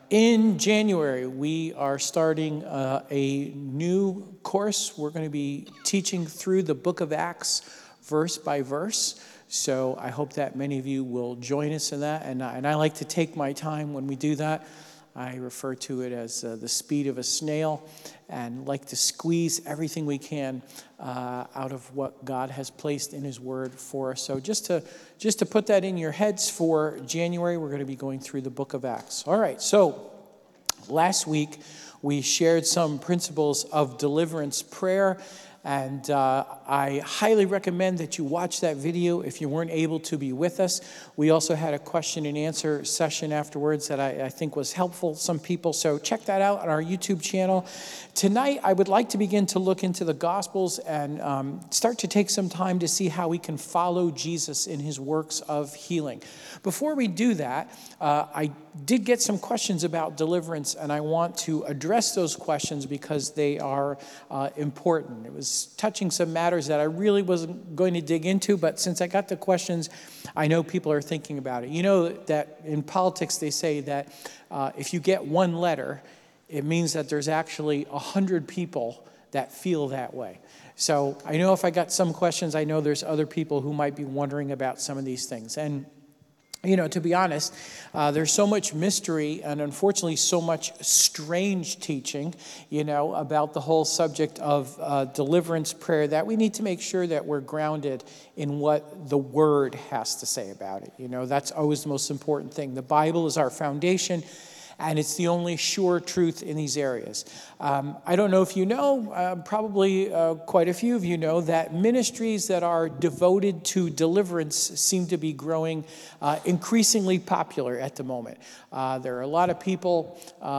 In January, we are starting a new course. We're going to be teaching through the book of Acts verse by verse. So I hope that many of you will join us in that. And I like to take my time when we do that. I refer to it as the speed of a snail, and like to squeeze everything we can out of what God has placed in his word for us. So just to put that in your heads for January, we're going to be going through the book of Acts. All right, so last week we shared some principles of deliverance prayer, and I highly recommend that you watch that video if you weren't able to be with us. We also had a question and answer session afterwards that I think was helpful to some people. So check that out on our YouTube channel. Tonight, I would like to begin to look into the Gospels and start to take some time to see how we can follow Jesus in his works of healing. Before we do that, I did get some questions about deliverance, and I want to address those questions because they are important. It was touching some matters that I really wasn't going to dig into, but since I got the questions, I know people are thinking about it. You know that in politics they say that if you get one letter, it means that there's actually 100 people that feel that way. So I know if I got some questions, I know there's other people who might be wondering about some of these things. And you know, to be honest, there's so much mystery and unfortunately so much strange teaching, you know, about the whole subject of deliverance prayer that we need to make sure that we're grounded in what the Word has to say about it. You know, that's always the most important thing. The Bible is our foundation, and it's the only sure truth in these areas. I don't know if you know, probably quite a few of you know, that ministries that are devoted to deliverance seem to be growing increasingly popular at the moment. There are a lot of people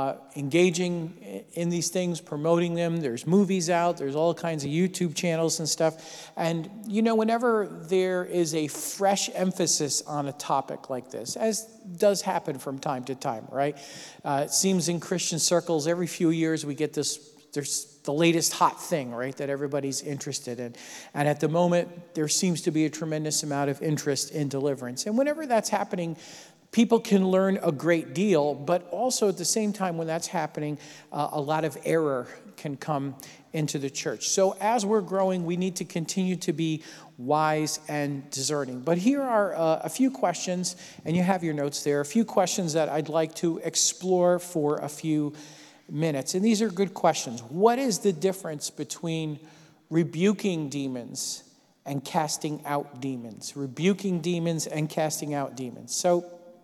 engaging in these things, promoting them. There's movies out. There's all kinds of YouTube channels and stuff. And, you know, whenever there is a fresh emphasis on a topic like this, as does happen from time to time, right? It seems in Christian circles, every few years we get this, there's the latest hot thing, right, that everybody's interested in. And at the moment, there seems to be a tremendous amount of interest in deliverance. And whenever that's happening, people can learn a great deal, but also at the same time when that's happening, a lot of error can come into the church. So as we're growing, we need to continue to be wise and discerning. But here are a few questions, and you have your notes there, a few questions that I'd like to explore for a few minutes. And these are good questions. What is the difference between rebuking demons and casting out demons? Rebuking demons and casting out demons. So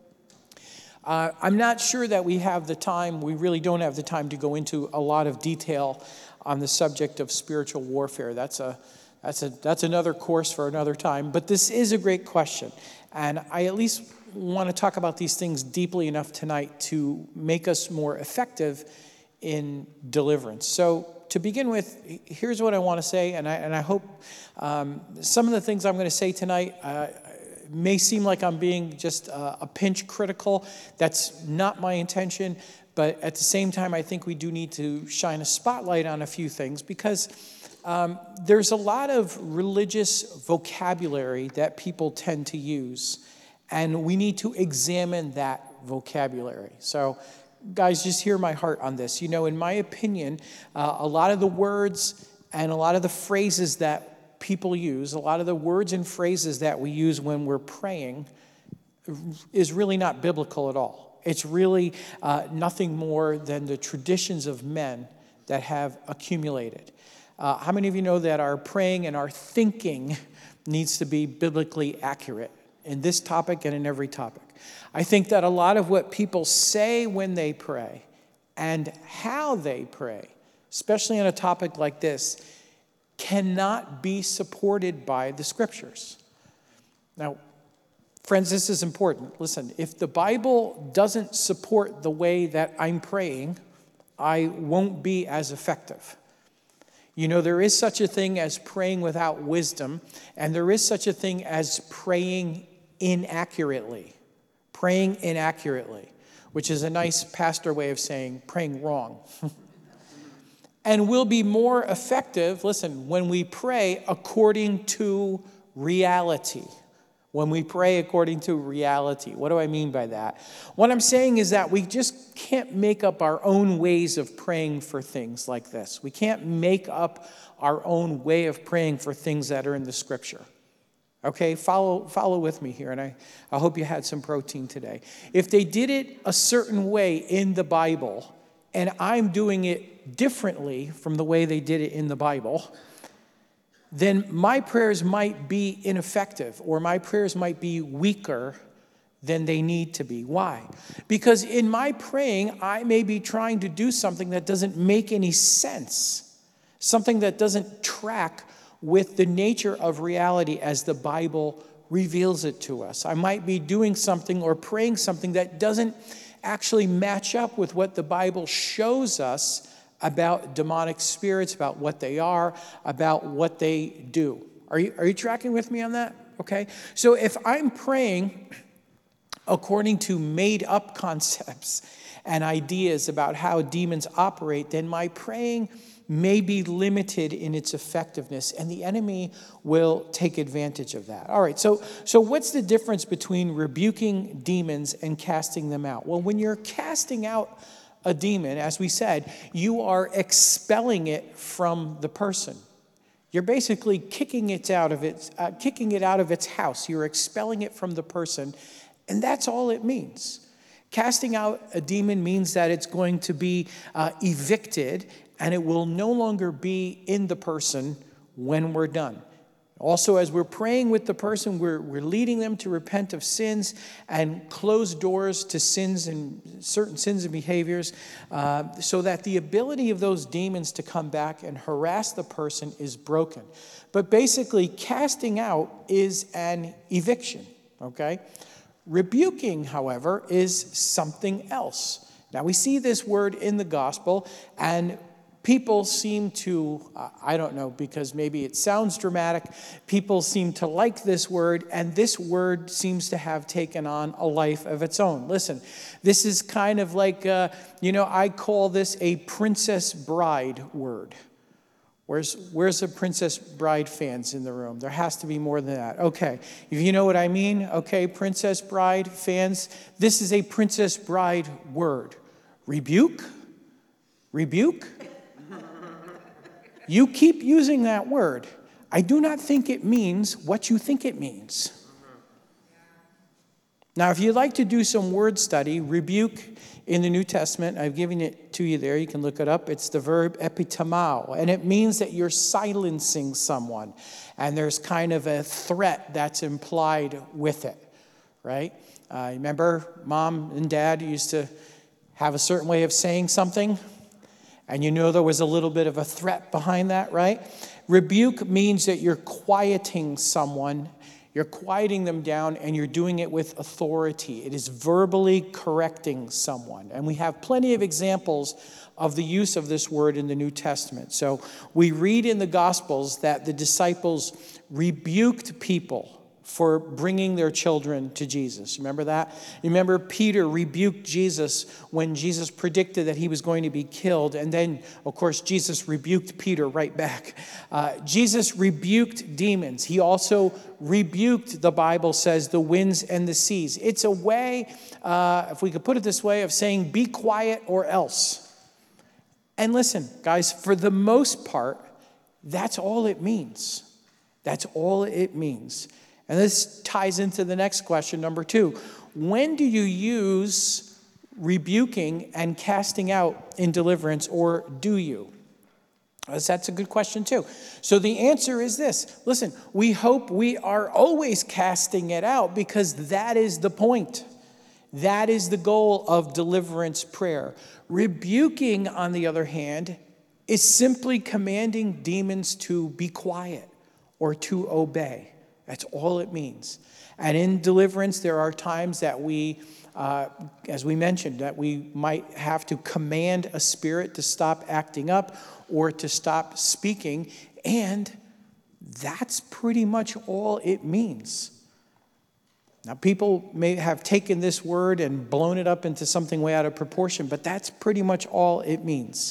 I'm not sure that we have the time, we really don't have the time to go into a lot of detail on the subject of spiritual warfare. That's another course for another time, but this is a great question. And I at least want to talk about these things deeply enough tonight to make us more effective in deliverance. So to begin with, here's what I want to say, and I hope some of the things I'm going to say tonight may seem like I'm being just a pinch critical. That's not my intention, but at the same time, I think we do need to shine a spotlight on a few things because there's a lot of religious vocabulary that people tend to use, and we need to examine that vocabulary. So, guys, just hear my heart on this. You know, in my opinion, a lot of the words and a lot of the phrases that people use, a lot of the words and phrases that we use when we're praying is really not biblical at all. It's really nothing more than the traditions of men that have accumulated. How many of you know that our praying and our thinking needs to be biblically accurate in this topic and in every topic? I think that a lot of what people say when they pray and how they pray, especially on a topic like this, cannot be supported by the scriptures. Now, friends, this is important. Listen, if the Bible doesn't support the way that I'm praying, I won't be as effective. You know, there is such a thing as praying without wisdom, and there is such a thing as praying inaccurately. Praying inaccurately, which is a nice pastor way of saying praying wrong. And we'll be more effective, listen, when we pray according to reality. when we pray according to reality. What do I mean by that? What I'm saying is that we just can't make up our own ways of praying for things like this. We can't make up our own way of praying for things that are in the Scripture. Okay, follow with me here, and I hope you had some protein today. If they did it a certain way in the Bible, and I'm doing it differently from the way they did it in the Bible, then my prayers might be ineffective, or my prayers might be weaker than they need to be. Why? Because in my praying, I may be trying to do something that doesn't make any sense, something that doesn't track with the nature of reality as the Bible reveals it to us. I might be doing something or praying something that doesn't actually match up with what the Bible shows us about demonic spirits, about what they are, about what they do. Are you tracking with me on that? Okay. So if I'm praying according to made-up concepts and ideas about how demons operate, then my praying may be limited in its effectiveness, and the enemy will take advantage of that. All right, so what's the difference between rebuking demons and casting them out? Well, when you're casting out a demon, as we said, you are expelling it from the person. You're basically kicking it out of its house. You're expelling it from the person, and that's all it means. Casting out a demon means that it's going to be evicted, and it will no longer be in the person when we're done. Also, as we're praying with the person, we're leading them to repent of sins and close doors to sins and certain sins and behaviors, so that the ability of those demons to come back and harass the person is broken. But basically, casting out is an eviction, okay? Rebuking, however, is something else. Now, we see this word in the gospel, and people seem to, I don't know, because maybe it sounds dramatic, people seem to like this word, and this word seems to have taken on a life of its own. Listen, this is kind of like, I call this a Princess Bride word. Where's the Princess Bride fans in the room? There has to be more than that. Okay, if you know what I mean, okay, Princess Bride fans, this is a Princess Bride word. Rebuke? You keep using that word. I do not think it means what you think it means. Now, if you'd like to do some word study, rebuke in the New Testament, I've given it to you there. You can look it up. It's the verb epitamao, and it means that you're silencing someone, and there's kind of a threat that's implied with it, right? Remember, mom and dad used to have a certain way of saying something, and there was a little bit of a threat behind that, right? Rebuke means that you're quieting someone, you're quieting them down, and you're doing it with authority. It is verbally correcting someone. And we have plenty of examples of the use of this word in the New Testament. So we read in the Gospels that the disciples rebuked people for bringing their children to Jesus. Remember that? You remember Peter rebuked Jesus when Jesus predicted that he was going to be killed. And then, of course, Jesus rebuked Peter right back. Jesus rebuked demons. He also rebuked, the Bible says, the winds and the seas. It's a way, if we could put it this way, of saying, be quiet or else. And listen, guys, for the most part, that's all it means. That's all it means. And this ties into the next question, number 2. When do you use rebuking and casting out in deliverance, or do you? That's a good question, too. So the answer is this. Listen, we hope we are always casting it out, because that is the point. That is the goal of deliverance prayer. Rebuking, on the other hand, is simply commanding demons to be quiet or to obey. That's all it means. And in deliverance, there are times that we, as we mentioned, that we might have to command a spirit to stop acting up or to stop speaking. And that's pretty much all it means. Now, people may have taken this word and blown it up into something way out of proportion, but that's pretty much all it means.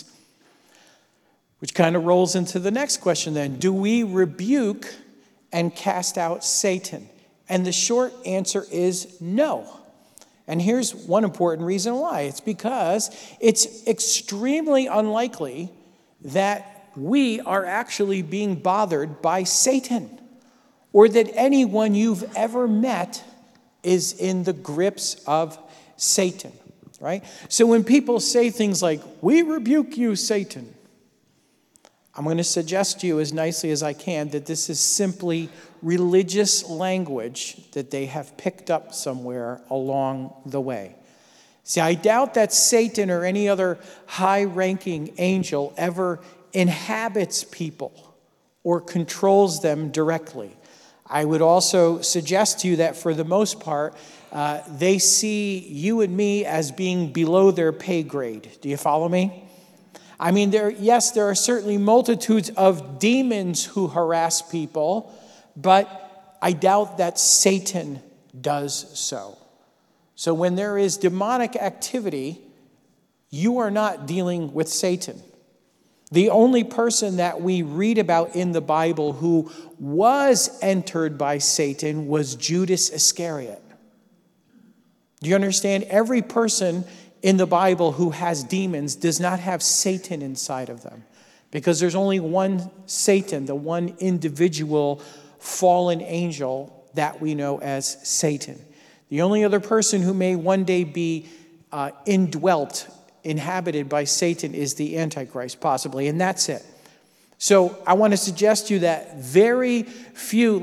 Which kind of rolls into the next question then. Do we rebuke and cast out Satan? And the short answer is no. And here's one important reason why. It's because it's extremely unlikely that we are actually being bothered by Satan, or that anyone you've ever met is in the grips of Satan, right? So when people say things like, "We rebuke you, Satan," I'm going to suggest to you as nicely as I can that this is simply religious language that they have picked up somewhere along the way. See, I doubt that Satan or any other high-ranking angel ever inhabits people or controls them directly. I would also suggest to you that for the most part, they see you and me as being below their pay grade. Do you follow me? I mean, there are certainly multitudes of demons who harass people, but I doubt that Satan does so. So when there is demonic activity, you are not dealing with Satan. The only person that we read about in the Bible who was entered by Satan was Judas Iscariot. Do you understand? Every person in the Bible who has demons does not have Satan inside of them, because there's only one Satan, the one individual fallen angel that we know as Satan. The only other person who may one day be inhabited by Satan is the Antichrist, possibly, and that's it. So I want to suggest to you that very few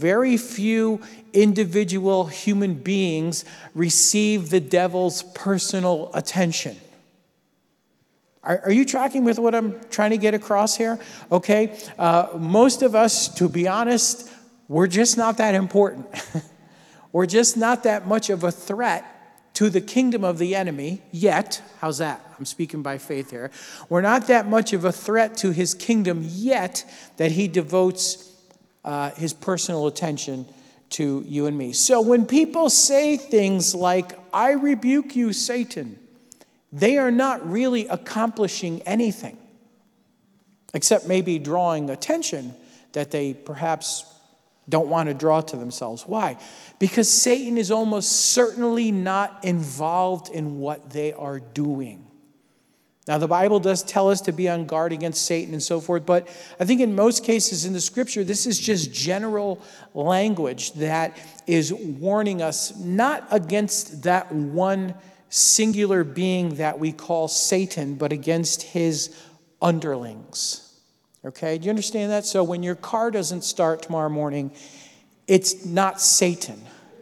individual human beings receive the devil's personal attention. Are you tracking with what I'm trying to get across here? Okay. Most of us, to be honest, we're just not that important. We're just not that much of a threat to the kingdom of the enemy yet. How's that? I'm speaking by faith here. We're not that much of a threat to his kingdom yet that he devotes his personal attention to you and me. So when people say things like, "I rebuke you, Satan," they are not really accomplishing anything, except maybe drawing attention that they perhaps don't want to draw to themselves. Why? Because Satan is almost certainly not involved in what they are doing. Now, the Bible does tell us to be on guard against Satan and so forth, but I think in most cases in the Scripture, this is just general language that is warning us not against that one singular being that we call Satan, but against his underlings. Okay, do you understand that? So when your car doesn't start tomorrow morning, it's not Satan.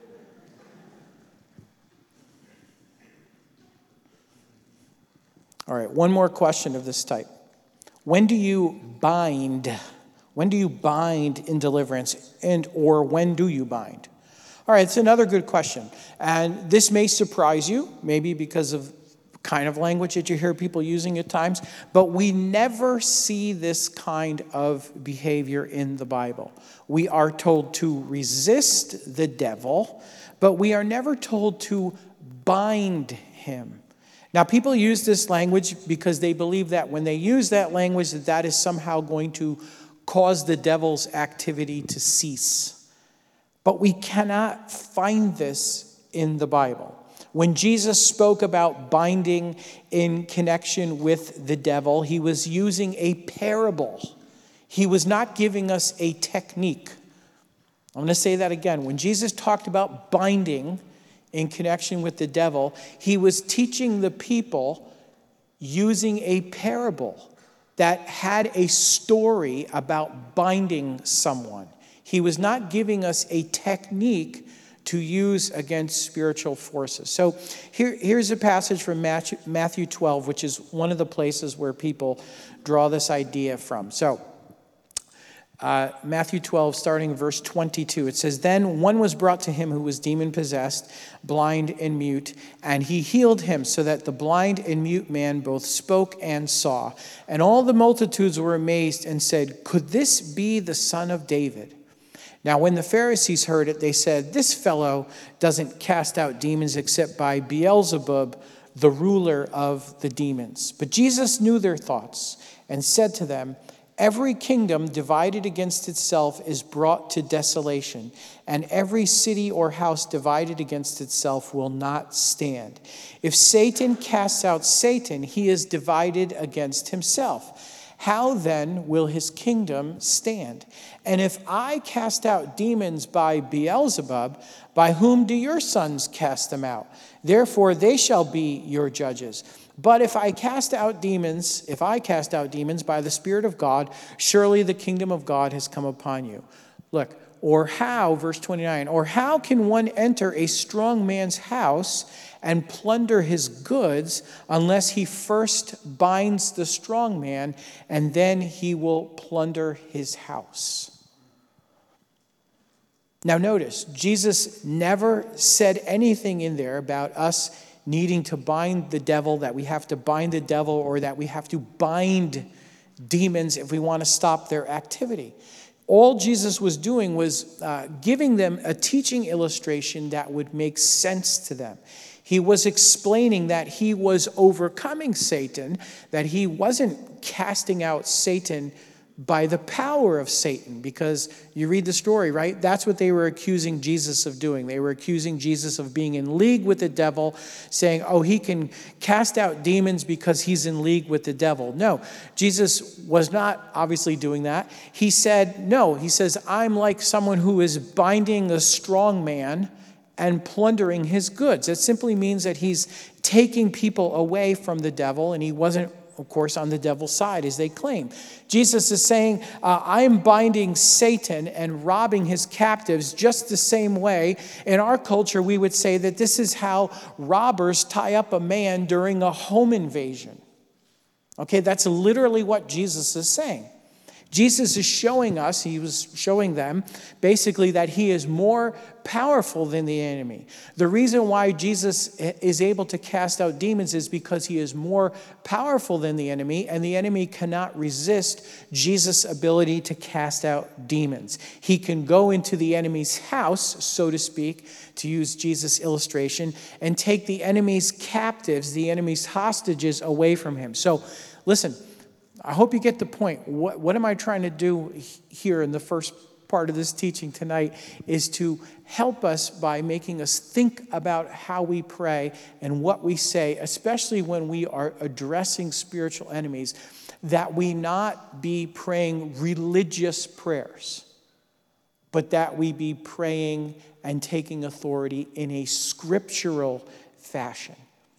All right, one more question of this type. When do you bind? When do you bind in deliverance, or when do you bind? All right, it's another good question. And this may surprise you, maybe because of kind of language that you hear people using at times, but we never see this kind of behavior in the Bible. We are told to resist the devil, but we are never told to bind him. Now, people use this language because they believe that when they use that language, that is somehow going to cause the devil's activity to cease. But we cannot find this in the Bible. When Jesus spoke about binding in connection with the devil, he was using a parable. He was not giving us a technique. I'm going to say that again. When Jesus talked about binding in connection with the devil, he was teaching the people using a parable that had a story about binding someone. He was not giving us a technique to use against spiritual forces. So here's a passage from Matthew 12, which is one of the places where people draw this idea from. So Matthew 12, starting verse 22, it says, "Then one was brought to him who was demon-possessed, blind and mute, and he healed him, so that the blind and mute man both spoke and saw. And all the multitudes were amazed and said, 'Could this be the son of David?' Now, when the Pharisees heard it, they said, 'This fellow doesn't cast out demons except by Beelzebub, the ruler of the demons.' But Jesus knew their thoughts and said to them, Every kingdom divided against itself is brought to desolation, and every city or house divided against itself will not stand. If Satan casts out Satan, he is divided against himself. How then will his kingdom stand? And if I cast out demons by Beelzebub, by whom do your sons cast them out? Therefore they shall be your judges. But if I cast out demons by the Spirit of God, surely the kingdom of God has come upon you. Look, or how, verse 29, or how can one enter a strong man's house and plunder his goods unless he first binds the strong man, and then he will plunder his house? Now notice, Jesus never said anything in there about us needing to bind the devil, that we have to bind the devil, or that we have to bind demons if we want to stop their activity. All Jesus was doing was giving them a teaching illustration that would make sense to them. He was explaining that he was overcoming Satan, that he wasn't casting out Satan by the power of Satan, because you read the story, right? That's what they were accusing Jesus of doing. They were accusing Jesus of being in league with the devil, saying, oh, he can cast out demons because he's in league with the devil. No, Jesus was not obviously doing that. He said, no, he says, I'm like someone who is binding a strong man and plundering his goods. It simply means that he's taking people away from the devil, and he wasn't, of course, on the devil's side, as they claim. Jesus is saying, I am binding Satan and robbing his captives just the same way. In our culture, we would say that this is how robbers tie up a man during a home invasion. Okay, that's literally what Jesus is saying. Jesus is showing us, he was showing them, basically that he is more powerful than the enemy. The reason why Jesus is able to cast out demons is because he is more powerful than the enemy, and the enemy cannot resist Jesus' ability to cast out demons. He can go into the enemy's house, so to speak, to use Jesus' illustration, and take the enemy's captives, the enemy's hostages away from him. So, listen, I hope you get the point. What am I trying to do here in the first part of this teaching tonight is to help us by making us think about how we pray and what we say, especially when we are addressing spiritual enemies, that we not be praying religious prayers, but that we be praying and taking authority in a scriptural fashion.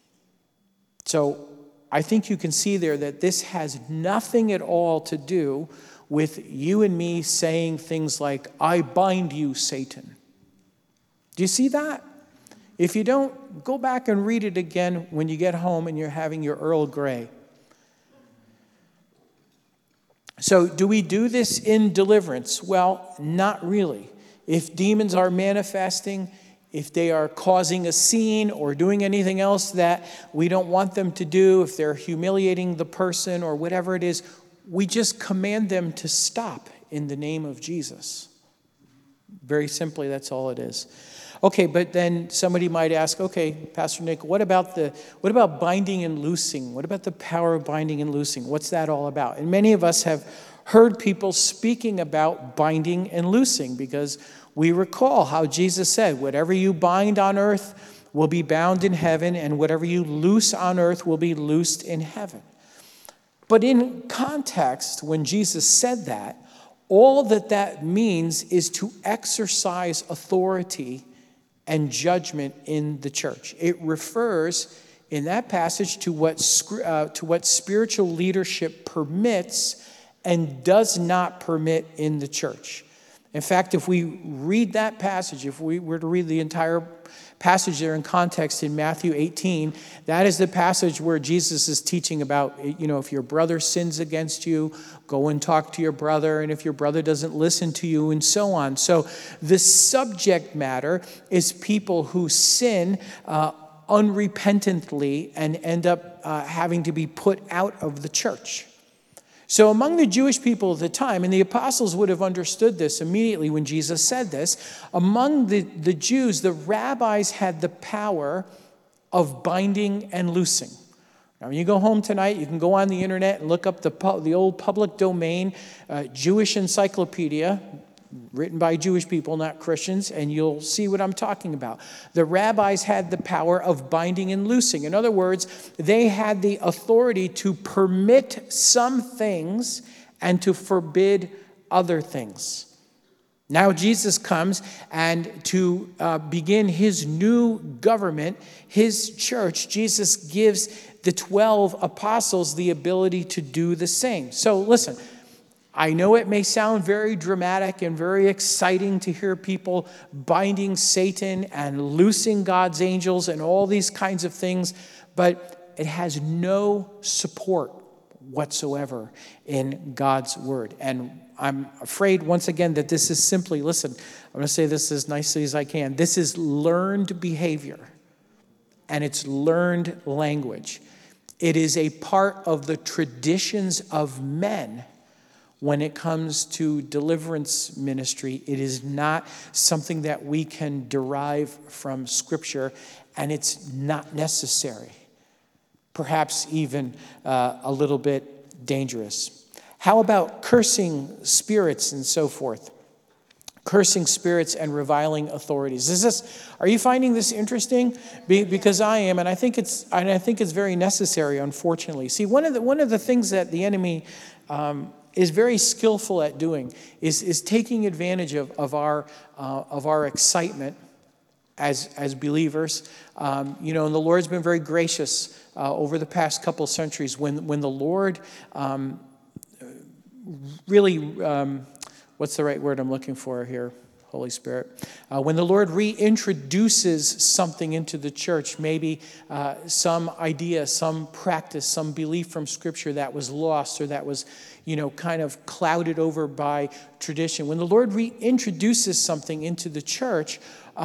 So, I think you can see there that this has nothing at all to do with you and me saying things like, I bind you, Satan. Do you see that? If you don't, go back and read it again when you get home and you're having your Earl Grey. So do we do this in deliverance? Well, not really. If demons are manifesting, if they are causing a scene or doing anything else that we don't want them to do, if they're humiliating the person or whatever it is, we just command them to stop in the name of Jesus. Very simply, that's all it is. Okay, but then somebody might ask, okay, Pastor Nick, what about binding and loosing? What about the power of binding and loosing? What's that all about? And many of us have heard people speaking about binding and loosing, because we recall how Jesus said, whatever you bind on earth will be bound in heaven, and whatever you loose on earth will be loosed in heaven. But in context, when Jesus said that, all that means is to exercise authority and judgment in the church. It refers in that passage to what spiritual leadership permits and does not permit in the church. In fact, if we read that passage, if we were to read the entire passage there in context in Matthew 18, that is the passage where Jesus is teaching about, if your brother sins against you, go and talk to your brother, and if your brother doesn't listen to you, and so on. So the subject matter is people who sin unrepentantly and end up having to be put out of the church. So among the Jewish people at the time, and the apostles would have understood this immediately when Jesus said this, among the Jews, the rabbis had the power of binding and loosing. Now, when you go home tonight, you can go on the internet and look up the old public domain Jewish encyclopedia, written by Jewish people, not Christians, and you'll see what I'm talking about. The rabbis had the power of binding and loosing. In other words, they had the authority to permit some things and to forbid other things. Now Jesus comes, and to begin his new government, his church, Jesus gives the 12 apostles the ability to do the same. So listen, I know it may sound very dramatic and very exciting to hear people binding Satan and loosing God's angels and all these kinds of things, but it has no support whatsoever in God's word. And I'm afraid, once again, that this is simply, listen, I'm going to say this as nicely as I can. This is learned behavior, and it's learned language. It is a part of the traditions of men when it comes to deliverance ministry. It is not something that we can derive from Scripture, and it's not necessary. Perhaps even a little bit dangerous. How about cursing spirits and so forth? Cursing spirits and reviling authorities. Are you finding this interesting? Because I am, and I think it's very necessary, unfortunately. See, one of the things that the enemy is very skillful at doing is taking advantage of our excitement as believers. And the Lord's been very gracious over the past couple centuries when the Lord really, what's the right word I'm looking for here, Holy Spirit? When the Lord reintroduces something into the church, maybe some idea, some practice, some belief from Scripture that was lost or that was, kind of clouded over by tradition. When the Lord reintroduces something into the church,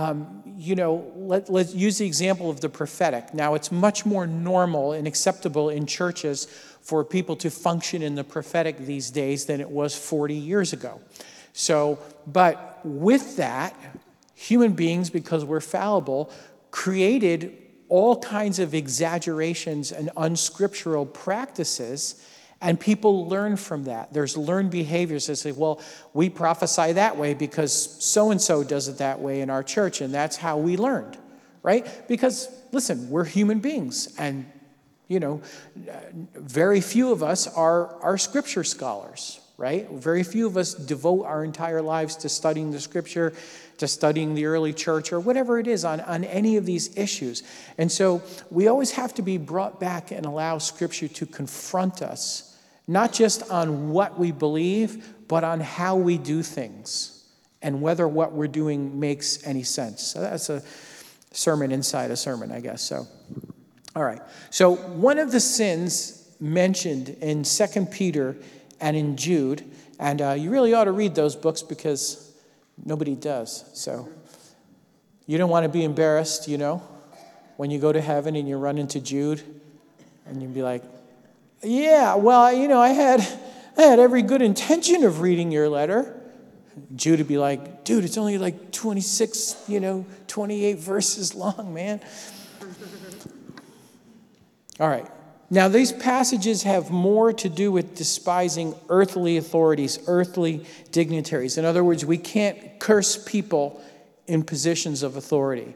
let's use the example of the prophetic. Now, it's much more normal and acceptable in churches for people to function in the prophetic these days than it was 40 years ago. So, but with that, human beings, because we're fallible, created all kinds of exaggerations and unscriptural practices, and people learn from that. There's learned behaviors that say, well, we prophesy that way because so-and-so does it that way in our church, and that's how we learned, right? Because, listen, we're human beings, and, very few of us are scripture scholars, right? Very few of us devote our entire lives to studying the Scripture, to studying the early church, or whatever it is on any of these issues. And so we always have to be brought back and allow Scripture to confront us, not just on what we believe, but on how we do things and whether what we're doing makes any sense. So that's a sermon inside a sermon, I guess. So, all right. So one of the sins mentioned in 2 Peter and in Jude, and you really ought to read those books because nobody does. So you don't want to be embarrassed, when you go to heaven and you run into Jude and you'd be like, yeah, well, I had every good intention of reading your letter. Jude would be like, dude, it's only like 26, 28 verses long, man. All right. Now, these passages have more to do with despising earthly authorities, earthly dignitaries. In other words, we can't curse people in positions of authority.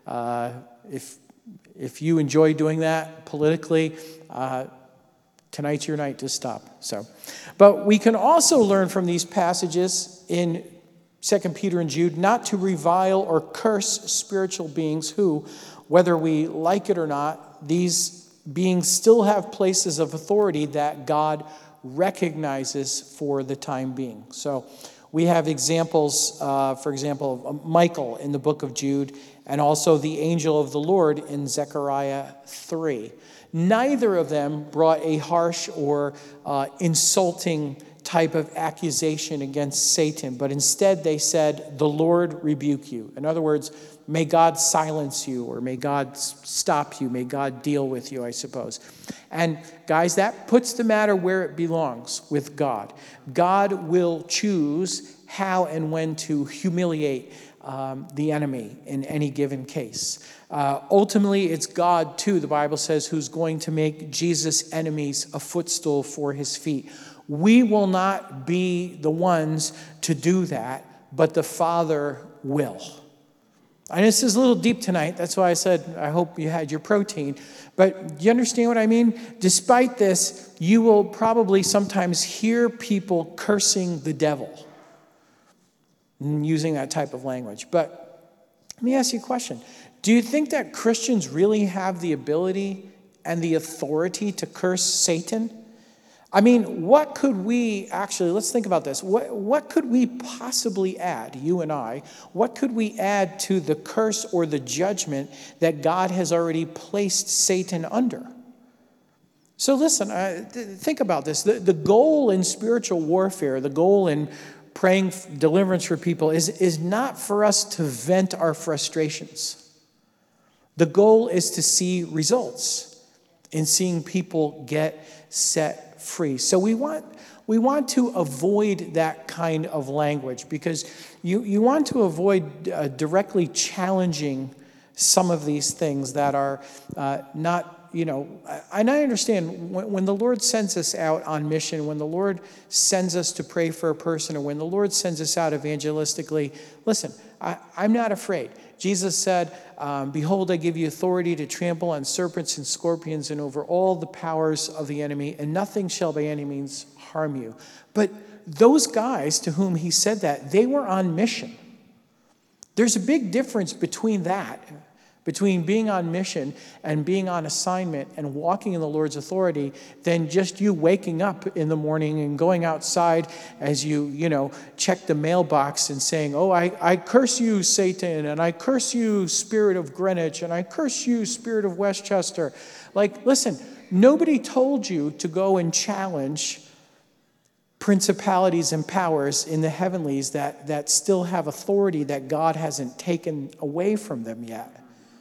If you enjoy doing that politically, tonight's your night to stop. But we can also learn from these passages in 2 Peter and Jude not to revile or curse spiritual beings who, whether we like it or not, these beings still have places of authority that God recognizes for the time being. So we have examples, for example, of Michael in the book of Jude, and also the angel of the Lord in Zechariah 3. Neither of them brought a harsh or insulting type of accusation against Satan, but instead they said, the Lord rebuke you. In other words, may God silence you, or may God stop you, may God deal with you, I suppose. And guys, that puts the matter where it belongs with God. God will choose how and when to humiliate the enemy in any given case. Ultimately, it's God, too, the Bible says, who's going to make Jesus' enemies a footstool for his feet. We will not be the ones to do that, but the Father will. And this is a little deep tonight. That's why I said I hope you had your protein. But you understand what I mean? Despite this, you will probably sometimes hear people cursing the devil and using that type of language. But let me ask you a question. Do you think that Christians really have the ability and the authority to curse Satan? I mean, what could we actually, let's think about this. What could we possibly add, you and I, what could we add to the curse or the judgment that God has already placed Satan under? So listen, think about this. The goal in spiritual warfare, the goal in praying deliverance for people is not for us to vent our frustrations. The goal is to see results in seeing people get set free. So we want to avoid that kind of language because you want to avoid directly challenging some of these things that are not, and I understand when the Lord sends us out on mission, when the Lord sends us to pray for a person, or when the Lord sends us out evangelistically, listen, I'm not afraid. Jesus said, behold, I give you authority to trample on serpents and scorpions and over all the powers of the enemy, and nothing shall by any means harm you. But those guys to whom he said that, they were on mission. There's a big difference between that, between being on mission and being on assignment and walking in the Lord's authority, than just you waking up in the morning and going outside as you check the mailbox and saying, oh, I curse you, Satan, and I curse you, spirit of Greenwich, and I curse you, spirit of Westchester. Like, listen, nobody told you to go and challenge principalities and powers in the heavenlies that still have authority that God hasn't taken away from them yet.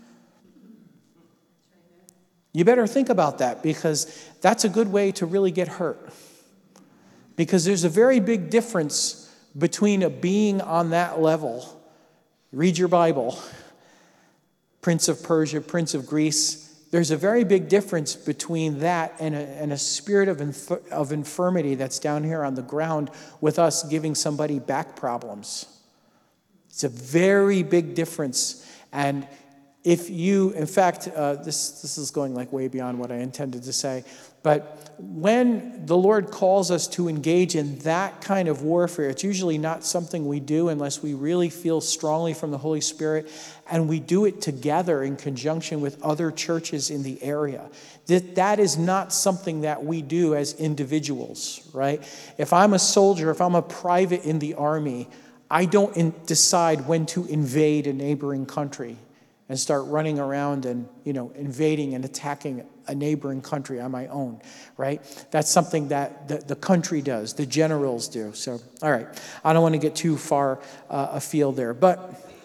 You better think about that, because that's a good way to really get hurt. Because there's a very big difference between a being on that level. Read your Bible. Prince of Persia, Prince of Greece. There's a very big difference between that and a spirit of infirmity that's down here on the ground with us giving somebody back problems. It's a very big difference. And if you, in fact, this is going like way beyond what I intended to say, but when the Lord calls us to engage in that kind of warfare, it's usually not something we do unless we really feel strongly from the Holy Spirit, and we do it together in conjunction with other churches in the area. That is not something that we do as individuals, right? If I'm a soldier, if I'm a private in the army, I don't decide when to invade a neighboring country and start running around and, invading and attacking a neighboring country on my own, right? That's something that the country does, the generals do. So, all right, I don't want to get too far afield there. But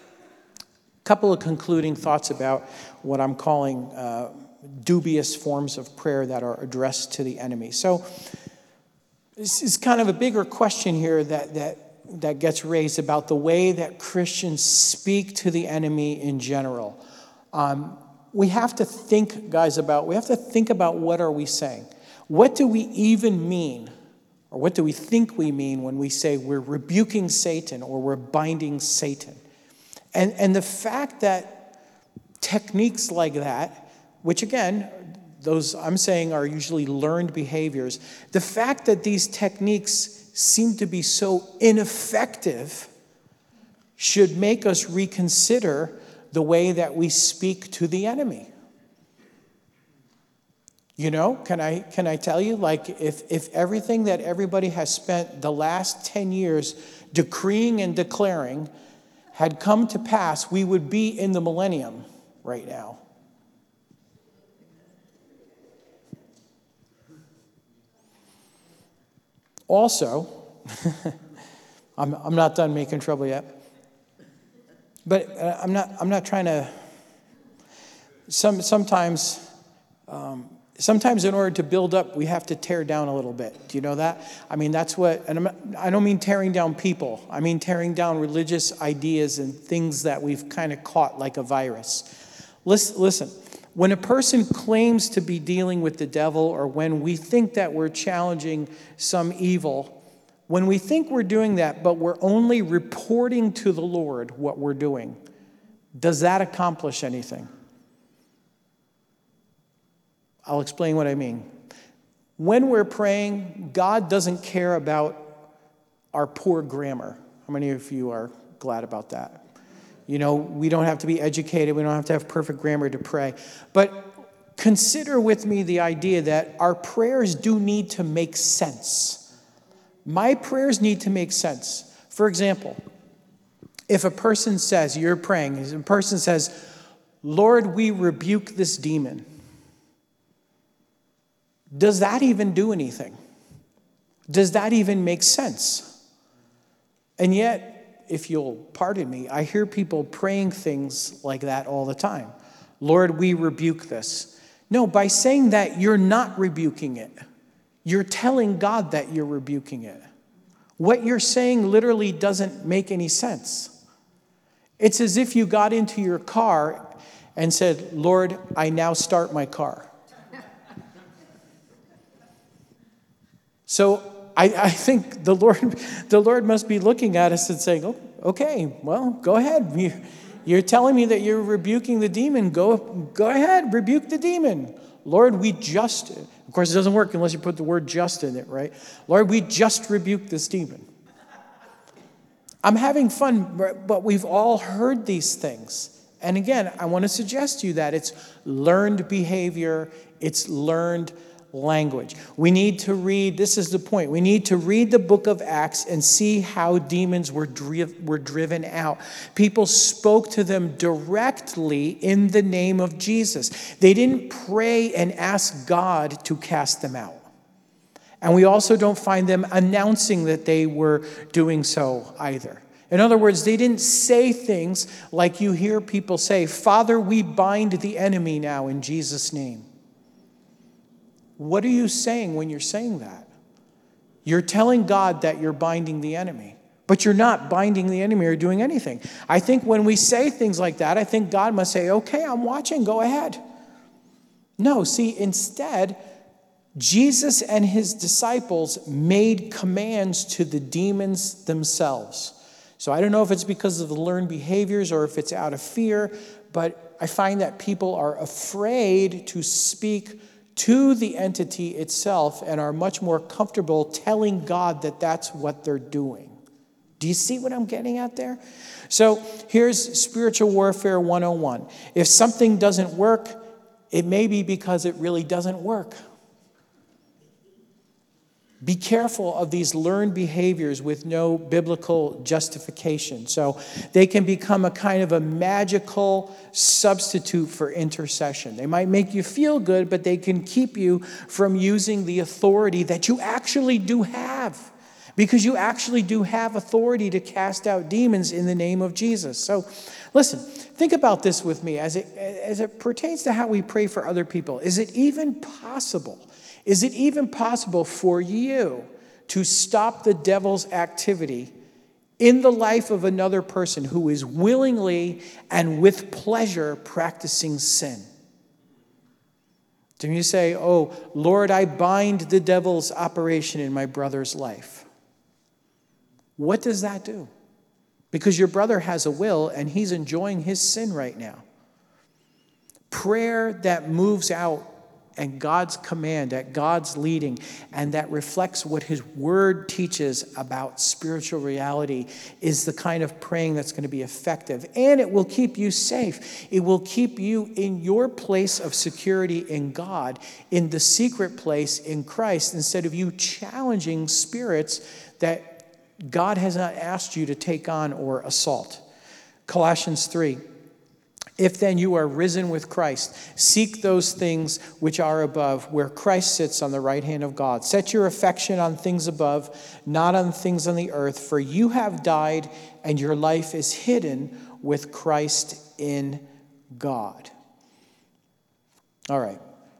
a couple of concluding thoughts about what I'm calling dubious forms of prayer that are addressed to the enemy. So this is kind of a bigger question here that gets raised about the way that Christians speak to the enemy in general. We have to think, guys, about what are we saying? What do we even mean, or what do we think we mean when we say we're rebuking Satan or we're binding Satan? And the fact that techniques like that, which again, those I'm saying are usually learned behaviors, the fact that these techniques seem to be so ineffective should make us reconsider the way that we speak to the enemy. Can I tell you, like, if everything that everybody has spent the last 10 years decreeing and declaring had come to pass, we would be in the millennium right now. Also, I'm not done making trouble yet, but I'm not trying to. Sometimes Sometimes in order to build up, we have to tear down a little bit. Do you know that? I mean, that's what, and I don't mean tearing down people. I mean tearing down religious ideas and things that we've kind of caught like a virus. Listen, when a person claims to be dealing with the devil, or when we think that we're challenging some evil, when we think we're doing that, but we're only reporting to the Lord what we're doing, does that accomplish anything? I'll explain what I mean. When we're praying, God doesn't care about our poor grammar. How many of you are glad about that? You know, we don't have to be educated. We don't have to have perfect grammar to pray. But consider with me the idea that our prayers do need to make sense. My prayers need to make sense. For example, if a person says, you're praying, a person says, Lord, we rebuke this demon. Does that even do anything? Does that even make sense? And yet, if you'll pardon me, I hear people praying things like that all the time. Lord, we rebuke this. No, by saying that, you're not rebuking it. You're telling God that you're rebuking it. What you're saying literally doesn't make any sense. It's as if you got into your car and said, Lord, I now start my car. So I think the Lord must be looking at us and saying, oh, okay, well, go ahead. You're telling me that you're rebuking the demon. Go ahead, rebuke the demon. Lord, of course it doesn't work unless you put the word just in it, right? Lord, we just rebuked this demon. I'm having fun, but we've all heard these things. And again, I want to suggest to you that it's learned behavior, it's learned language. We need to read, this is the point, we need to read the book of Acts and see how demons were driven out. People spoke to them directly in the name of Jesus. They didn't pray and ask God to cast them out. And we also don't find them announcing that they were doing so either. In other words, they didn't say things like you hear people say, Father, we bind the enemy now in Jesus' name. What are you saying when you're saying that? You're telling God that you're binding the enemy, but you're not binding the enemy or doing anything. I think when we say things like that, I think God must say, okay, I'm watching, go ahead. No, see, instead, Jesus and his disciples made commands to the demons themselves. So I don't know if it's because of the learned behaviors or if it's out of fear, but I find that people are afraid to speak to the entity itself and are much more comfortable telling God that that's what they're doing. Do you see what I'm getting at there? So here's Spiritual Warfare 101. If something doesn't work, it may be because it really doesn't work. Be careful of these learned behaviors with no biblical justification. So they can become a kind of a magical substitute for intercession. They might make you feel good, but they can keep you from using the authority that you actually do have. Because you actually do have authority to cast out demons in the name of Jesus. So listen, think about this with me as it pertains to how we pray for other people. Is it even possible for you to stop the devil's activity in the life of another person who is willingly and with pleasure practicing sin? Do you say, oh, Lord, I bind the devil's operation in my brother's life? What does that do? Because your brother has a will and he's enjoying his sin right now. Prayer that moves out and God's command, at God's leading, and that reflects what his word teaches about spiritual reality is the kind of praying that's going to be effective. And it will keep you safe. It will keep you in your place of security in God, in the secret place in Christ, instead of you challenging spirits that God has not asked you to take on or assault. Colossians 3. If then you are risen with Christ, seek those things which are above, where Christ sits on the right hand of God. Set your affection on things above, not on things on the earth, for you have died, and your life is hidden with Christ in God. All right.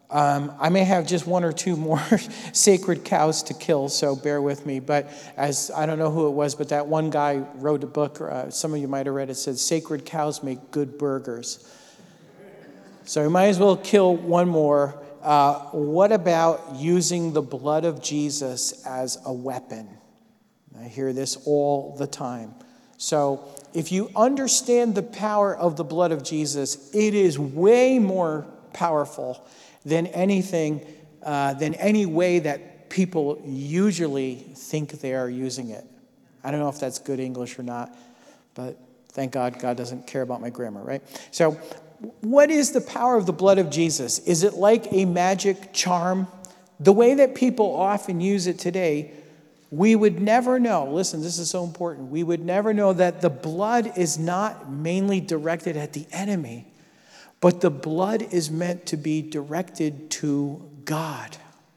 I may have just one or two more sacred cows to kill, so bear with me. But as I don't know who it was, but that one guy wrote a book, some of you might have read it, said, "Sacred cows make good burgers." So we might as well kill one more. What about using the blood of Jesus as a weapon? I hear this all the time. So if you understand the power of the blood of Jesus, it is way more powerful than anything, than any way that people usually think they are using it. I don't know if that's good English or not, but thank God, God doesn't care about my grammar, right? So what is the power of the blood of Jesus? Is it like a magic charm? The way that people often use it today, we would never know. Listen, this is so important. We would never know that the blood is not mainly directed at the enemy, but the blood is meant to be directed to God.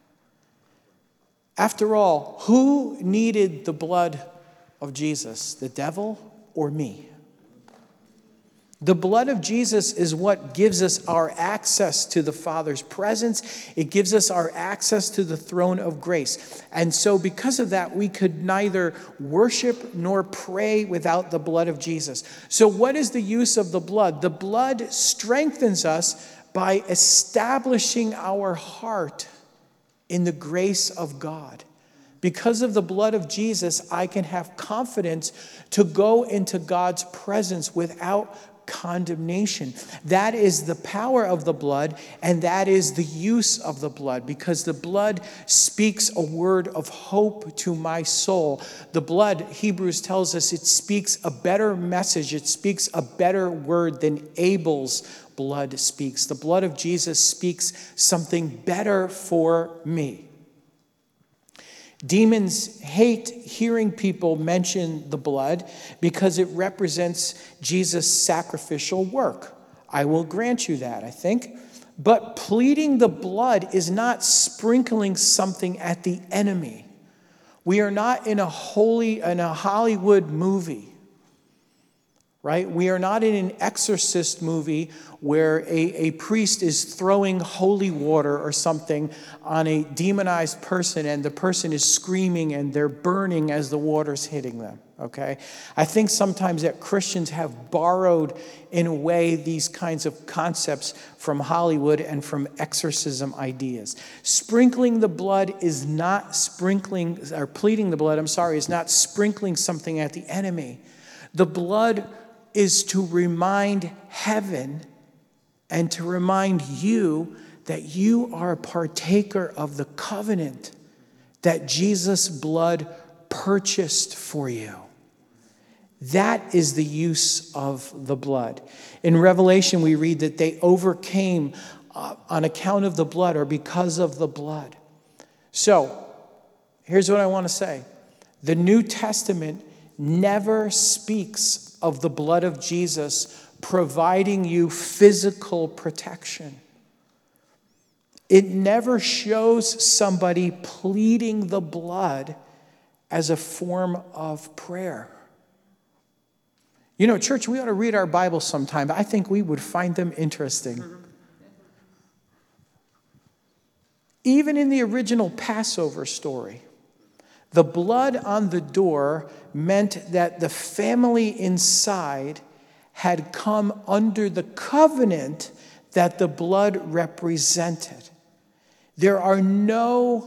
After all, who needed the blood of Jesus? The devil or me? The blood of Jesus is what gives us our access to the Father's presence. It gives us our access to the throne of grace. And so because of that, we could neither worship nor pray without the blood of Jesus. So what is the use of the blood? The blood strengthens us by establishing our heart in the grace of God. Because of the blood of Jesus, I can have confidence to go into God's presence without condemnation. That is the power of the blood, and that is the use of the blood, because the blood speaks a word of hope to my soul. The blood, Hebrews tells us, it speaks a better message. It speaks a better word than Abel's blood speaks. The blood of Jesus speaks something better for me. Demons hate hearing people mention the blood because it represents Jesus' sacrificial work. I will grant you that, I think. But pleading the blood is not sprinkling something at the enemy. We are not in a Hollywood movie, right? We are not in an exorcist movie where a priest is throwing holy water or something on a demonized person and the person is screaming and they're burning as the water's hitting them, okay? I think sometimes that Christians have borrowed, in a way, these kinds of concepts from Hollywood and from exorcism ideas. Sprinkling the blood is not sprinkling, or pleading the blood, is not sprinkling something at the enemy. The blood is to remind heaven and to remind you that you are a partaker of the covenant that Jesus' blood purchased for you. That is the use of the blood. In Revelation, we read that they overcame on account of the blood, or because of the blood. So, here's what I want to say. The New Testament never speaks of the blood of Jesus providing you physical protection. It never shows somebody pleading the blood as a form of prayer. You know, church, we ought to read our Bible sometime. I think we would find them interesting. Even in the original Passover story, the blood on the door meant that the family inside had come under the covenant that the blood represented. There are no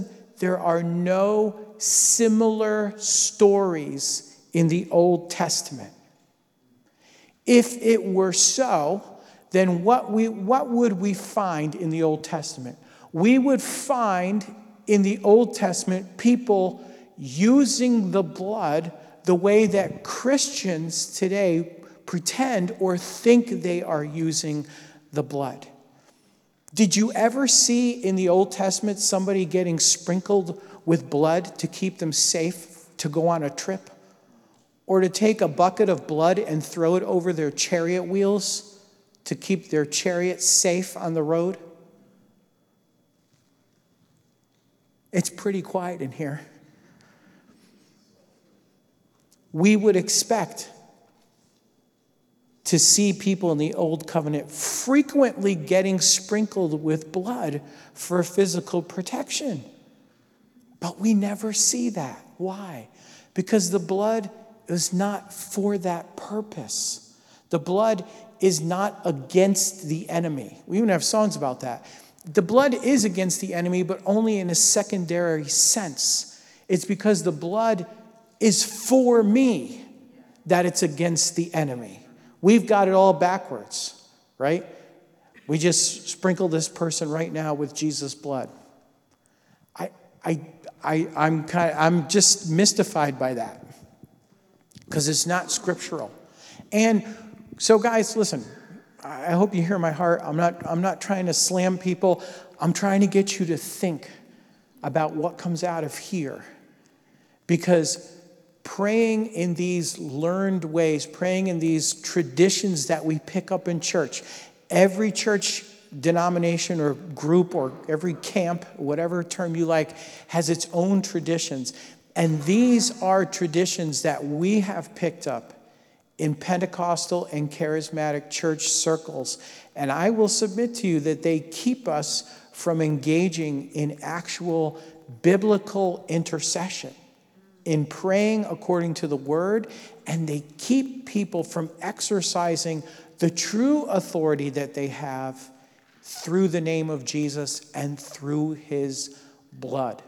similar stories in the Old Testament. If it were so, then what would we find in the Old Testament? We would find in the Old Testament people using the blood the way that Christians today pretend or think they are using the blood. Did you ever see in the Old Testament somebody getting sprinkled with blood to keep them safe to go on a trip? Or to take a bucket of blood and throw it over their chariot wheels to keep their chariot safe on the road? It's pretty quiet in here. We would expect to to see people in the old covenant frequently getting sprinkled with blood for physical protection. But we never see that. Why? Because the blood is not for that purpose. The blood is not against the enemy. We even have songs about that. The blood is against the enemy, but only in a secondary sense. It's because the blood is for me that it's against the enemy. We've got it all backwards, right? We just sprinkle this person right now with Jesus' blood. I'm just mystified by that because it's not scriptural. And so, guys, listen. I hope you hear my heart. I'm not trying to slam people. I'm trying to get you to think about what comes out of here, because praying in these learned ways, praying in these traditions that we pick up in church, every church denomination or group or every camp, whatever term you like, has its own traditions. And these are traditions that we have picked up in Pentecostal and charismatic church circles. And I will submit to you that they keep us from engaging in actual biblical intercession, in praying according to the word, and they keep people from exercising the true authority that they have through the name of Jesus and through his blood.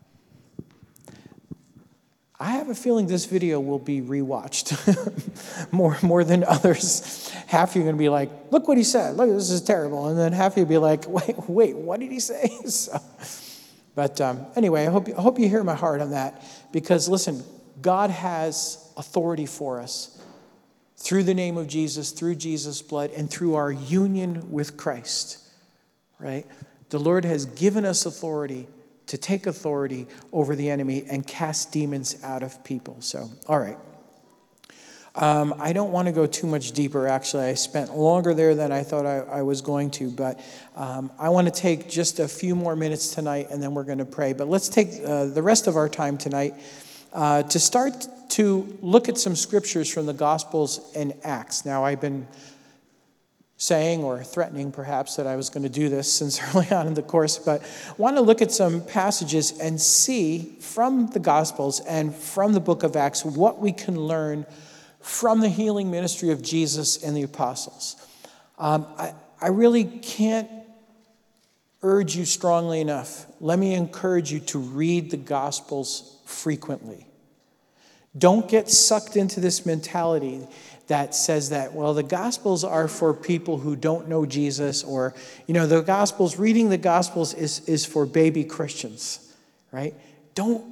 I have a feeling this video will be rewatched more than others. Half of you are going to be like, look what he said. Look, this is terrible. And then half of you will be like, wait, what did he say? But anyway, I hope you hear my heart on that. Because listen, God has authority for us through the name of Jesus, through Jesus' blood, and through our union with Christ. Right? The Lord has given us authority to take authority over the enemy and cast demons out of people. So, all right. I don't want to go too much deeper, actually. I spent longer there than I thought I was going to, but I want to take just a few more minutes tonight, and then we're going to pray. But let's take the rest of our time tonight to start to look at some scriptures from the Gospels and Acts. Now, I've been saying or threatening perhaps that I was going to do this since early on in the course, but I want to look at some passages and see from the Gospels and from the book of Acts what we can learn from the healing ministry of Jesus and the apostles. I really can't urge you strongly enough. Let me encourage you to read the Gospels frequently. Don't get sucked into this mentality that says that, well, the Gospels are for people who don't know Jesus, or, the Gospels, reading the Gospels is for baby Christians, right? Don't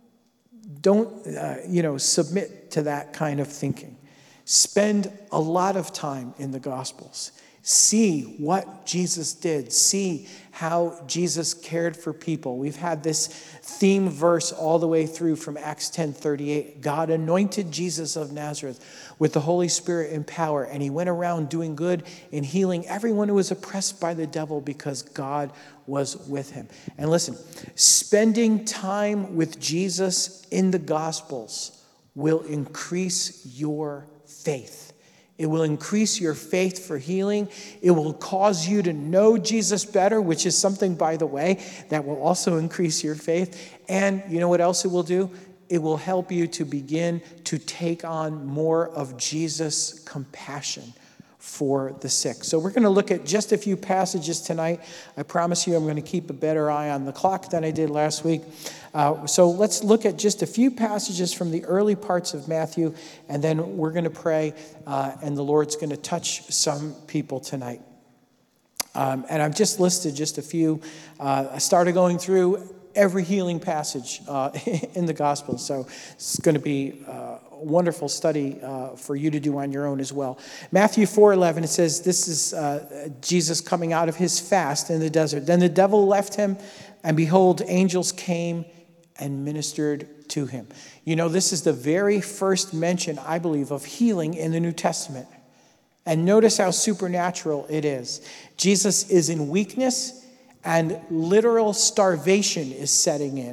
submit to that kind of thinking. Spend a lot of time in the Gospels. See what Jesus did. See how Jesus cared for people. We've had this theme verse all the way through from Acts 10:38. God anointed Jesus of Nazareth with the Holy Spirit and power, and he went around doing good and healing everyone who was oppressed by the devil because God was with him. And listen, spending time with Jesus in the Gospels will increase your faith. It will increase your faith for healing. It will cause you to know Jesus better, which is something, by the way, that will also increase your faith. And you know what else it will do? It will help you to begin to take on more of Jesus' compassion for the sick. So we're going to look at just a few passages tonight. I promise you I'm going to keep a better eye on the clock than I did last week. So let's look at just a few passages from the early parts of Matthew, and then we're going to pray, and the Lord's going to touch some people tonight. And I've just listed just a few. I started going through every healing passage in the Gospel, so it's going to be a wonderful study for you to do on your own as well. Matthew 4:11, it says, this is Jesus coming out of his fast in the desert. Then the devil left him, and behold, angels came and ministered to him. This is the very first mention, I believe, of healing in the New Testament. And notice how supernatural it is. Jesus is in weakness, and literal starvation is setting in.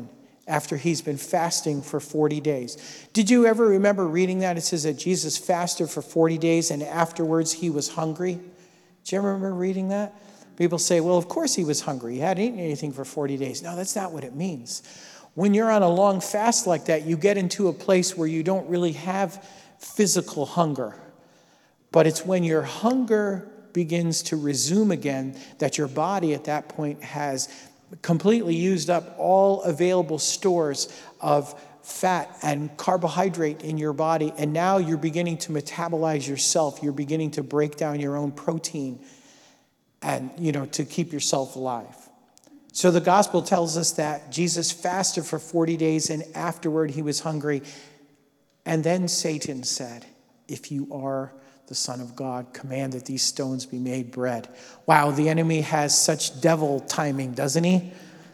after he's been fasting for 40 days. Did you ever remember reading that? It says that Jesus fasted for 40 days and afterwards he was hungry. Do you ever remember reading that? People say, well, of course he was hungry. He hadn't eaten anything for 40 days. No, that's not what it means. When you're on a long fast like that, you get into a place where you don't really have physical hunger. But it's when your hunger begins to resume again that your body at that point has completely used up all available stores of fat and carbohydrate in your body, and now you're beginning to metabolize yourself. You're beginning to break down your own protein and, to keep yourself alive. So the gospel tells us that Jesus fasted for 40 days and afterward he was hungry. And then Satan said, if you are the Son of God, command that these stones be made bread. Wow, the enemy has such devil timing, doesn't he?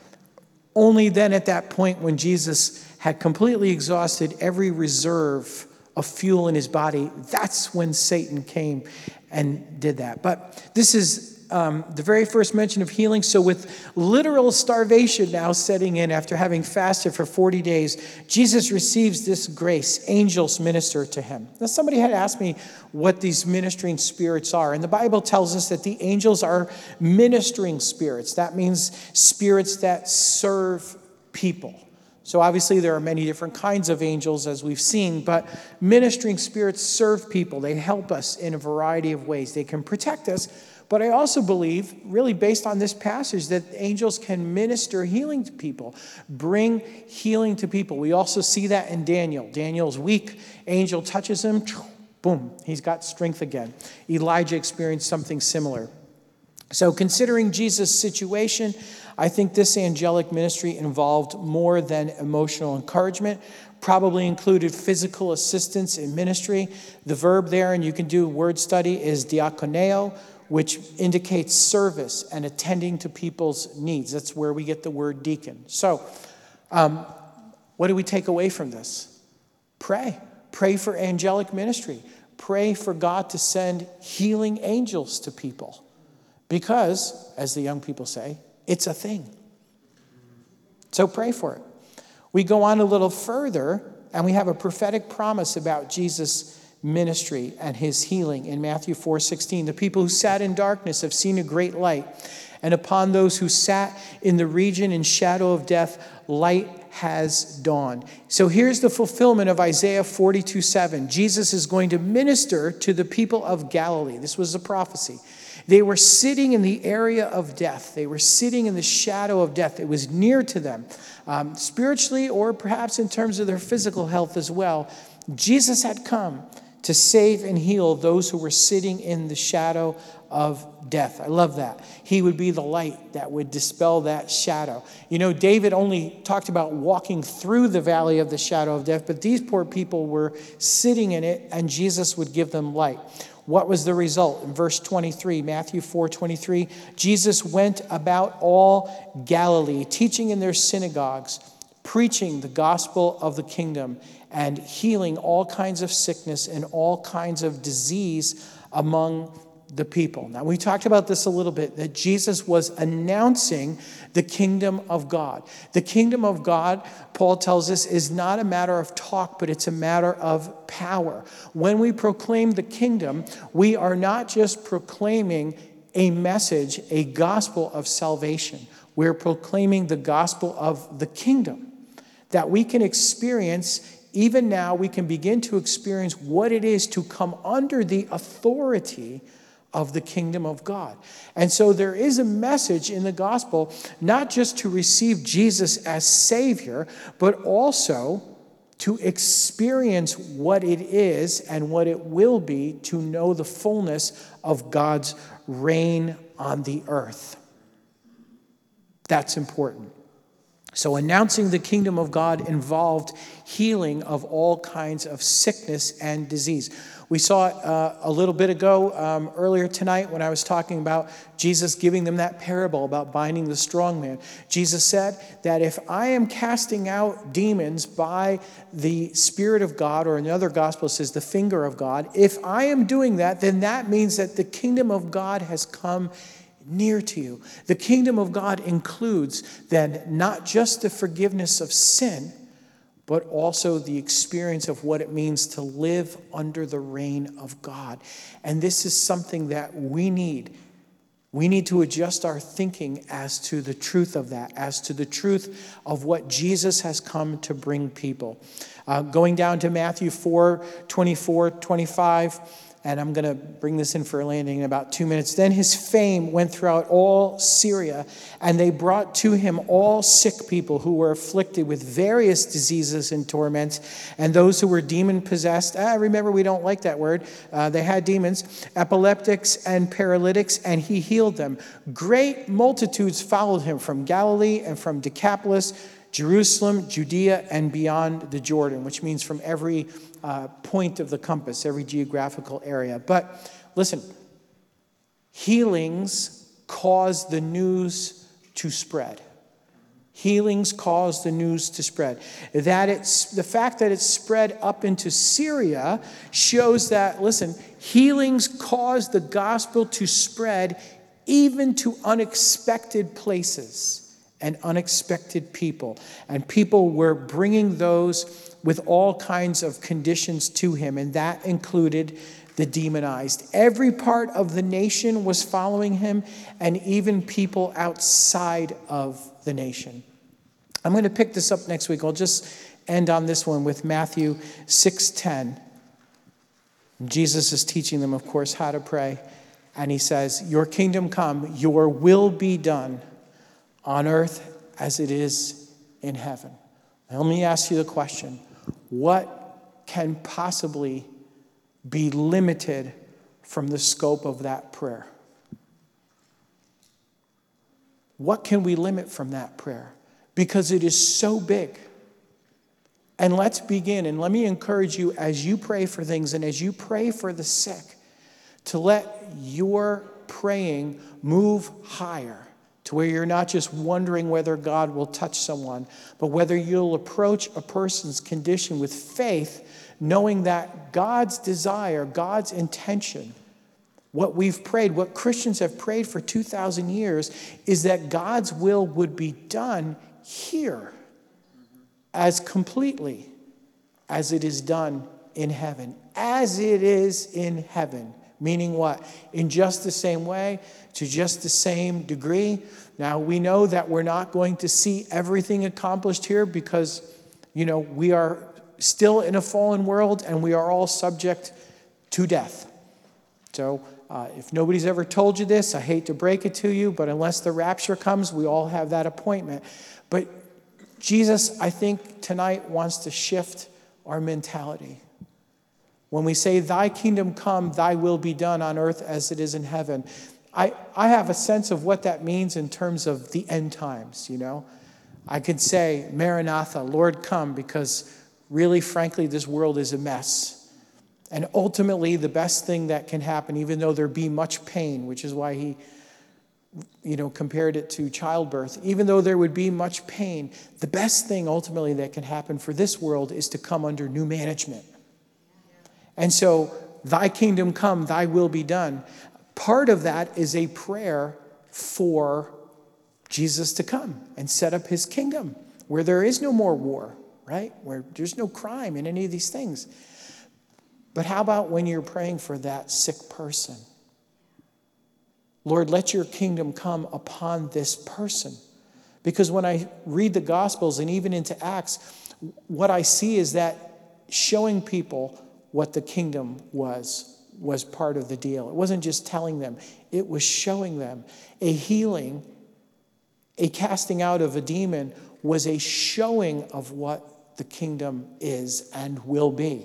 Only then at that point when Jesus had completely exhausted every reserve of fuel in his body, that's when Satan came and did that. But this is the very first mention of healing. So with literal starvation now setting in after having fasted for 40 days, Jesus receives this grace. Angels minister to him. Now somebody had asked me what these ministering spirits are. And the Bible tells us that the angels are ministering spirits. That means spirits that serve people. So obviously there are many different kinds of angels as we've seen, but ministering spirits serve people. They help us in a variety of ways. They can protect us. But I also believe, really based on this passage, that angels can minister healing to people, bring healing to people. We also see that in Daniel. Daniel's weak. Angel touches him. Boom. He's got strength again. Elijah experienced something similar. So considering Jesus' situation, I think this angelic ministry involved more than emotional encouragement. Probably included physical assistance in ministry. The verb there, and you can do word study, is diakoneo, which indicates service and attending to people's needs. That's where we get the word deacon. So, what do we take away from this? Pray. Pray for angelic ministry. Pray for God to send healing angels to people. Because, as the young people say, it's a thing. So pray for it. We go on a little further, and we have a prophetic promise about Jesus' ministry and his healing in Matthew 4:16. The people who sat in darkness have seen a great light, and upon those who sat in the region and shadow of death, light has dawned. So here's the fulfillment of Isaiah 42:7. Jesus is going to minister to the people of Galilee. This was a prophecy. They were sitting in the area of death. They were sitting in the shadow of death. It was near to them, spiritually or perhaps in terms of their physical health as well. Jesus had come to save and heal those who were sitting in the shadow of death. I love that. He would be the light that would dispel that shadow. David only talked about walking through the valley of the shadow of death, but these poor people were sitting in it, and Jesus would give them light. What was the result? In verse 23, Matthew 4:23, Jesus went about all Galilee, teaching in their synagogues, preaching the gospel of the kingdom, and healing all kinds of sickness and all kinds of disease among the people. Now, we talked about this a little bit, that Jesus was announcing the kingdom of God. The kingdom of God, Paul tells us, is not a matter of talk, but it's a matter of power. When we proclaim the kingdom, we are not just proclaiming a message, a gospel of salvation. We're proclaiming the gospel of the kingdom that we can experience. Even now, we can begin to experience what it is to come under the authority of the kingdom of God. And so there is a message in the gospel, not just to receive Jesus as Savior, but also to experience what it is and what it will be to know the fullness of God's reign on the earth. That's important. So announcing the kingdom of God involved healing of all kinds of sickness and disease. We saw it a little bit ago, earlier tonight, when I was talking about Jesus giving them that parable about binding the strong man. Jesus said that if I am casting out demons by the Spirit of God, or in another gospel it says the finger of God, if I am doing that, then that means that the kingdom of God has come near to you. The kingdom of God includes then not just the forgiveness of sin, but also the experience of what it means to live under the reign of God. And this is something that we need. We need to adjust our thinking as to the truth of that, as to the truth of what Jesus has come to bring people. Going down to Matthew 4, 24, 25, and I'm going to bring this in for a landing in about 2 minutes. Then his fame went throughout all Syria, and they brought to him all sick people who were afflicted with various diseases and torments, and those who were demon-possessed. Remember, we don't like that word. They had demons, epileptics and paralytics, and he healed them. Great multitudes followed him from Galilee and from Decapolis, Jerusalem, Judea, and beyond the Jordan, which means from every point of the compass, every geographical area. But listen, healings cause the news to spread. Healings cause the news to spread. The fact that it's spread up into Syria shows that, listen, healings cause the gospel to spread even to unexpected places and unexpected people. And people were bringing those with all kinds of conditions to him, and that included the demonized. Every part of the nation was following him, and even people outside of the nation. I'm going to pick this up next week. I'll just end on this one with Matthew 6:10. Jesus is teaching them, of course, how to pray. And he says, "Your kingdom come, your will be done on earth as it is in heaven." Now, let me ask you the question. What can possibly be limited from the scope of that prayer? What can we limit from that prayer? Because it is so big. And let's begin, and let me encourage you as you pray for things and as you pray for the sick, to let your praying move higher, to where you're not just wondering whether God will touch someone, but whether you'll approach a person's condition with faith, knowing that God's desire, God's intention, what we've prayed, what Christians have prayed for 2,000 years, is that God's will would be done here as completely as it is done in heaven. As it is in heaven. Meaning what? In just the same way, to just the same degree. Now, we know that we're not going to see everything accomplished here because, we are still in a fallen world and we are all subject to death. So, if nobody's ever told you this, I hate to break it to you, but unless the rapture comes, we all have that appointment. But Jesus, I think, tonight wants to shift our mentality. When we say, "Thy kingdom come, thy will be done on earth as it is in heaven," I have a sense of what that means in terms of the end times, I could say, "Maranatha, Lord come," because really, frankly, this world is a mess. And ultimately, the best thing that can happen, even though there be much pain, which is why he, compared it to childbirth, even though there would be much pain, the best thing ultimately that can happen for this world is to come under new management. And so, "Thy kingdom come, thy will be done." Part of that is a prayer for Jesus to come and set up his kingdom where there is no more war, right? Where there's no crime in any of these things. But how about when you're praying for that sick person? Lord, let your kingdom come upon this person. Because when I read the Gospels and even into Acts, what I see is that showing people what the kingdom was part of the deal. It wasn't just telling them. It was showing them. A healing, a casting out of a demon was a showing of what the kingdom is and will be.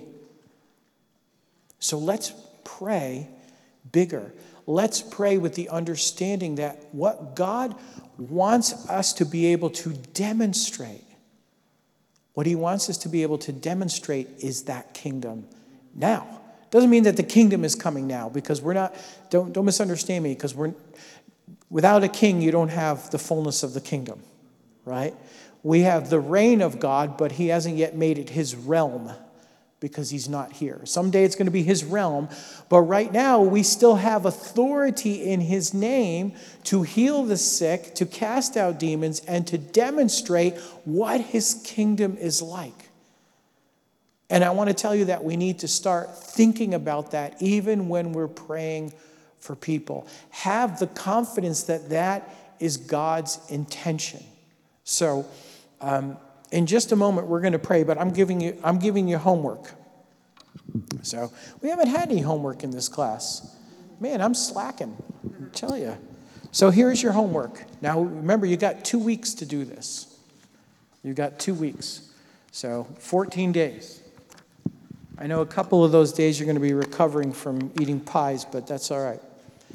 So let's pray bigger. Let's pray with the understanding that what God wants us to be able to demonstrate, what he wants us to be able to demonstrate is that kingdom now. Doesn't mean that the kingdom is coming now, because we're not, don't misunderstand me, because without a king, you don't have the fullness of the kingdom, right? We have the reign of God, but he hasn't yet made it his realm, because he's not here. Someday it's going to be his realm, but right now we still have authority in his name to heal the sick, to cast out demons, and to demonstrate what his kingdom is like. And I want to tell you that we need to start thinking about that even when we're praying for people. Have the confidence that that is God's intention. So, in just a moment, we're going to pray, but I'm giving you homework. So we haven't had any homework in this class. Man, I'm slacking, I tell you. So here's your homework. Now, remember, you got 2 weeks to do this. You got 2 weeks. So 14 days. I know a couple of those days you're going to be recovering from eating pies, but that's all right.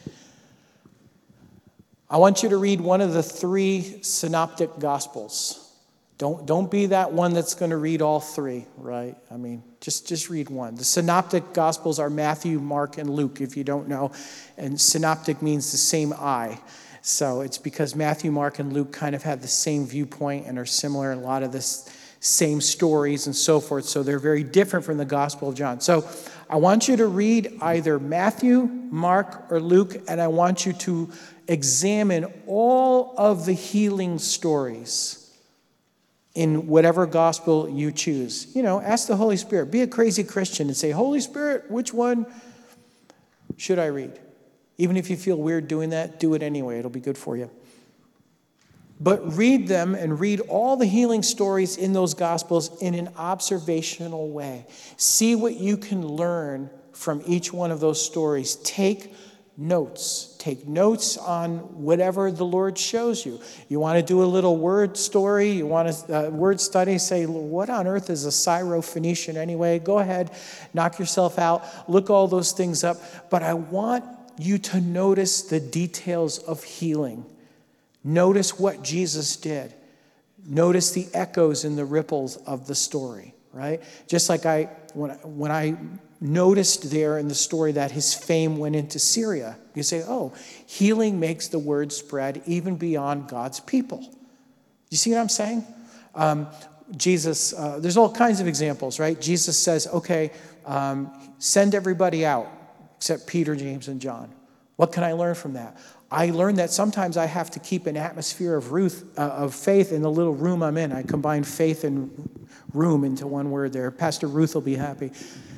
I want you to read one of the 3 synoptic gospels. Don't be that one that's going to read all 3, right? I mean, just read one. The synoptic gospels are Matthew, Mark, and Luke, if you don't know. And synoptic means the same eye. So it's because Matthew, Mark, and Luke kind of have the same viewpoint and are similar in a lot of the same stories and so forth. So they're very different from the Gospel of John. So I want you to read either Matthew, Mark, or Luke, and I want you to examine all of the healing stories in whatever gospel you choose. You know, ask the Holy Spirit. Be a crazy Christian and say, Holy Spirit, which one should I read? Even if you feel weird doing that, do it anyway. It'll be good for you. But read them and read all the healing stories in those gospels in an observational way. See what you can learn from each one of those stories. Take notes. Take notes on whatever the Lord shows you. You want to do a little word story? You want a word study? Say, what on earth is a Syrophoenician anyway? Go ahead, knock yourself out. Look all those things up. But I want you to notice the details of healing. Notice what Jesus did. Notice the echoes and the ripples of the story, right? Just like when I noticed there in the story that his fame went into Syria. You say, oh, healing makes the word spread even beyond God's people. You see what I'm saying? Jesus, there's all kinds of examples, right? Jesus says, okay, send everybody out except Peter, James, and John. What can I learn from that? I learned that sometimes I have to keep an atmosphere of faith in the little room I'm in. I combine faith and room into one word there. Pastor Ruth will be happy.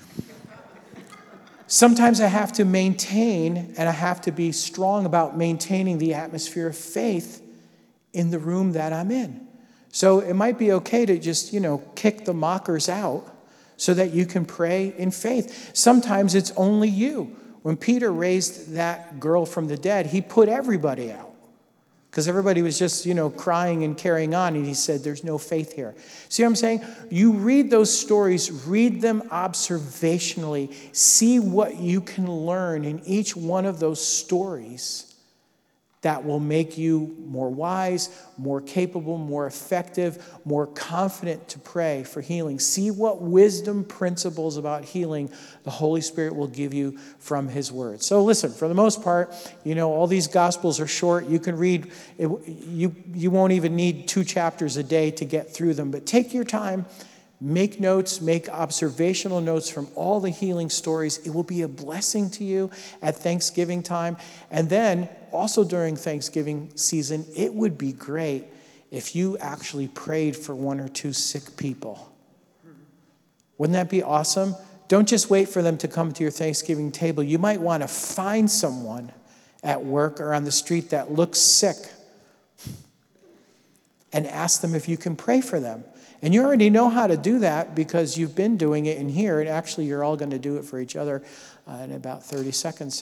Sometimes I have to maintain, and I have to be strong about maintaining the atmosphere of faith in the room that I'm in. So it might be okay to just, kick the mockers out so that you can pray in faith. Sometimes it's only you. When Peter raised that girl from the dead, he put everybody out because everybody was just, crying and carrying on. And he said, there's no faith here. See what I'm saying? You read those stories, read them observationally. See what you can learn in each one of those stories that will make you more wise, more capable, more effective, more confident to pray for healing. See what wisdom principles about healing the Holy Spirit will give you from his word. So listen, for the most part, all these gospels are short. You can read, you won't even need 2 chapters a day to get through them, but take your time. Make notes, make observational notes from all the healing stories. It will be a blessing to you at Thanksgiving time. And then also during Thanksgiving season, it would be great if you actually prayed for 1 or 2 sick people. Wouldn't that be awesome? Don't just wait for them to come to your Thanksgiving table. You might want to find someone at work or on the street that looks sick and ask them if you can pray for them. And you already know how to do that because you've been doing it in here, and actually you're all going to do it for each other in about 30 seconds.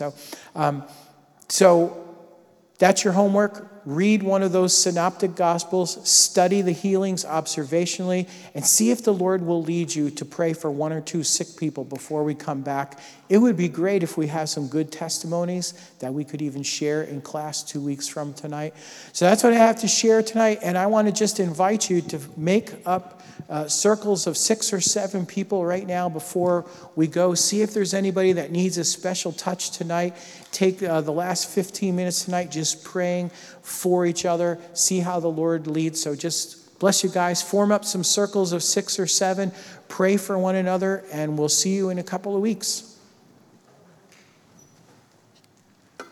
So that's your homework. Read one of those synoptic gospels, study the healings observationally, and see if the Lord will lead you to pray for 1 or 2 sick people before we come back. It would be great if we have some good testimonies that we could even share in class 2 weeks from tonight. So that's what I have to share tonight, and I want to just invite you to make up circles of 6 or 7 people right now before we go. See if there's anybody that needs a special touch tonight. Take the last 15 minutes tonight just praying for each other. See how the Lord leads. So just bless you guys. Form up some circles of 6 or 7. Pray for one another, and we'll see you in a couple of weeks.